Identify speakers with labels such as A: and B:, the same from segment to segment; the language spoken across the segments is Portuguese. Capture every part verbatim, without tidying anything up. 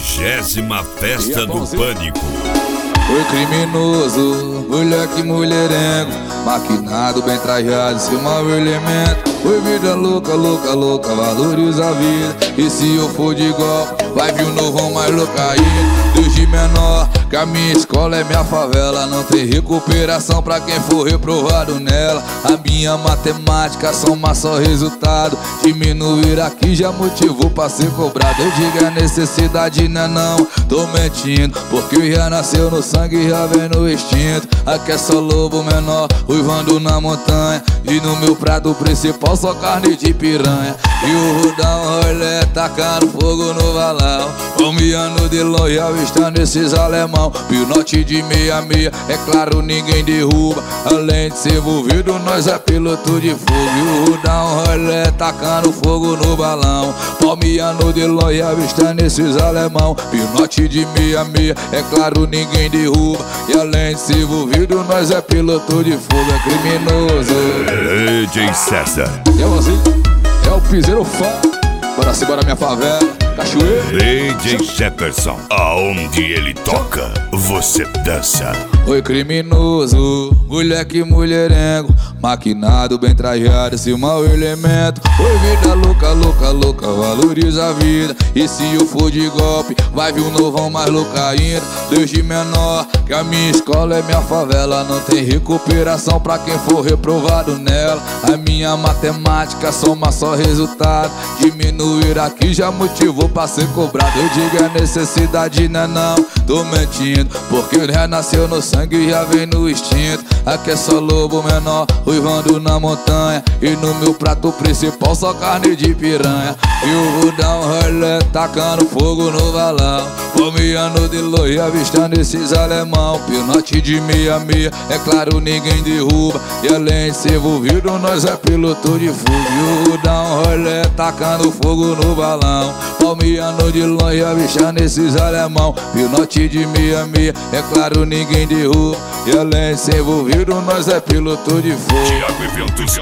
A: Vigésima Festa do Pânico.
B: Foi criminoso, moleque mulherengo, maquinado, bem trajado, seu mau elemento. Foi vida louca, louca, louca, valoriza a vida. E se eu for de golpe, vai vir um novão mais louca ainda. Desde menor, que a minha escola é minha favela. Não tem recuperação pra quem for reprovado nela. A minha matemática soma só resultado. Diminuir aqui já motivou pra ser cobrado. Eu digo a necessidade não é não, tô mentindo, porque já nasceu no sangue, já vem no instinto. Aqui é só lobo menor, uivando na montanha. E no meu prato principal só carne de piranha. E o Rudão rolê tacando fogo no valão, palmeando de longe avistando esses alemão. Pinote de meia meia, é claro ninguém derruba. Além de ser envolvido, nós é piloto de fogo. E o Rudão rolê tacando fogo no balão, palmeando de longe avistando esses alemão. Pinote de meia meia, é claro ninguém derruba. E além de ser envolvido, nós é piloto de fogo. É criminoso.
A: D J César.
B: E é você, é o piseiro fã. Bora se bora minha favela, cachoeira.
A: D J Jefferson, aonde ele toca, você dança.
B: Oi criminoso, moleque mulherengo, maquinado, bem trajado, esse mau elemento. Oi vida louca, louca, louca, valoriza a vida. E se eu for de golpe, vai vir um novão mais louca ainda. Desde menor, que a minha escola é minha favela. Não tem recuperação pra quem for reprovado nela. A minha matemática soma só resultado. Diminuir aqui já motivou pra ser cobrado. Eu digo a necessidade não é não, tô mentindo, porque já nasceu no sangue, já vem no instinto. Aqui é só lobo menor, uivando na montanha. E no meu prato principal só carne de piranha. E o Rudão rolê tacando fogo no valão, palmeando de longe avistando esses alemão. Pinote de meia meia, é claro ninguém derruba. E além de ser envolvido, nós é piloto de fogo. E o Rudão rolê tacando fogo no balão, palmeando de longe avistando esses alemão. Pinote de meia meia, é claro ninguém derruba. E além de ser envolvido, nós é piloto de fogo.
A: Tiago Eventos,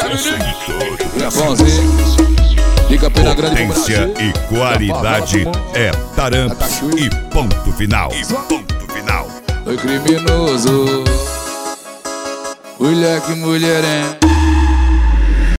B: Japãozinho, de Campina Grande,
A: potência e qualidade é Tarampas e ponto final. E ponto final.
B: Oi criminoso, moleque mulherengo,